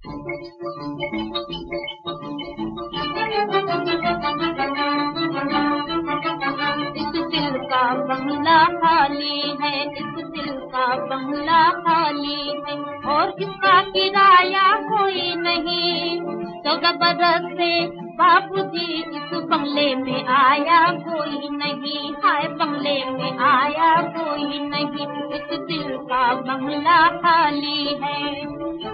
इस दिल का बंगला खाली है, इस दिल का बंगला खाली है, और इसका किराया कोई नहीं। 14 बरस से बापूजी इस बंगले में आया कोई नहीं, हाय बंगले में आया कोई नहीं। इस दिल का बंगला खाली है।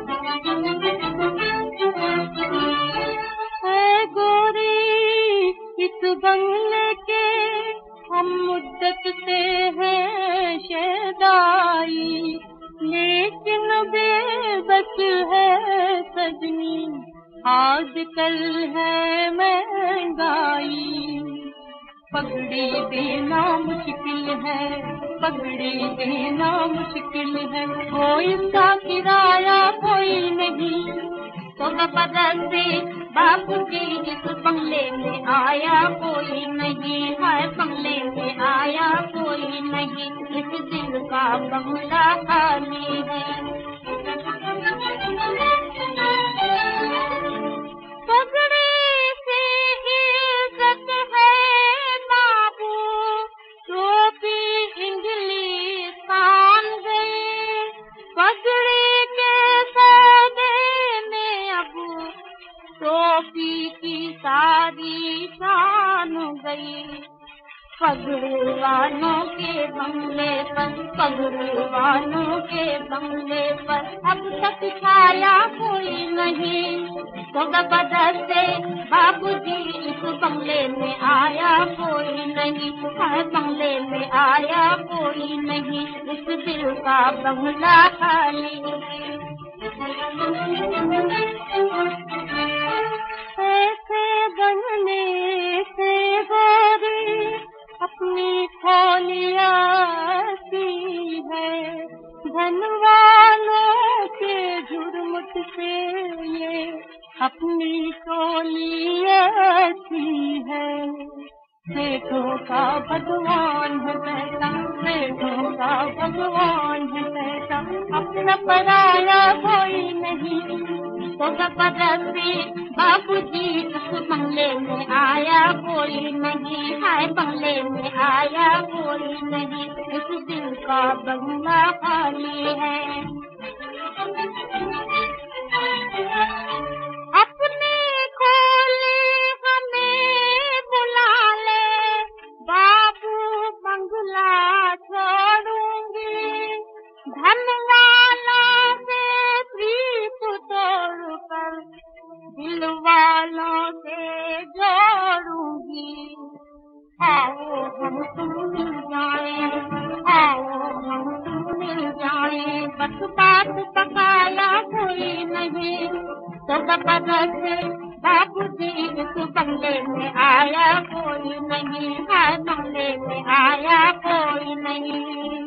गोरी इस बंगले के हम मुद्दत से हैं शहदाई, लेकिन बेबस है सजनी, आजकल है महंगाई। पगड़ी देना मुश्किल है, पगड़ी देना मुश्किल है, वो इसका किराया कोई नहीं। 14 बरस से बापूजी इस बंगले में आया कोई नहीं, हाय बंगले में आया कोई नहीं। इस दिल का बंगला खाली है। पगड़ी से इज्जत है बाबू, टोपी इंग्लिस्तान गई, पगड़ी के सौदे में अब टोपी की सारी शान गई। पगड़ी वालों के बंगले पर, पगड़ी वालों के बंगले पर अब तक छाया कोई नहीं। 14 बरस से बापूजी इस बंगले में आया कोई नहीं, हर बंगले में आया कोई नहीं। इस दिल का बंगला खाली है। ऐसे बनने से गोरी अपनी खोलिया सी है, धन वालों के झुरमुट से ये अपनी टोलिया सी है। सेठों का भगवान है बेटा, सेठों का भगवान है बेटा, अपना पराया कोई नहीं। 14 बरस से बापूजी इस बंगले में आया कोई नहीं, हाय बंगले में आया कोई नहीं। इस दिल का बंगला खाली है। अपने खोले हमें बुला ले, बाबू बंगला छोड़ूंगी, धन वाला से प्रीत तोड़कर दिल वालों से जोड़ूंगी। आओ हम तुम मिल जाए, आओ हम तुम मिल जाए, बस बात पकाया कोई नहीं। 14 बरस से बापूजी इस बंगले में आया कोई नहीं, हर बंगले में आया कोई नहीं।